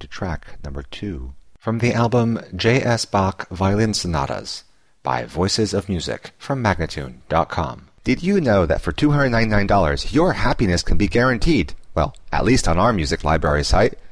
track number 2 from the album J.S. Bach Violin Sonatas by Voices of Music from Magnatune.com. Did you know that for $299 your happiness can be guaranteed? Well, at least on our music library site.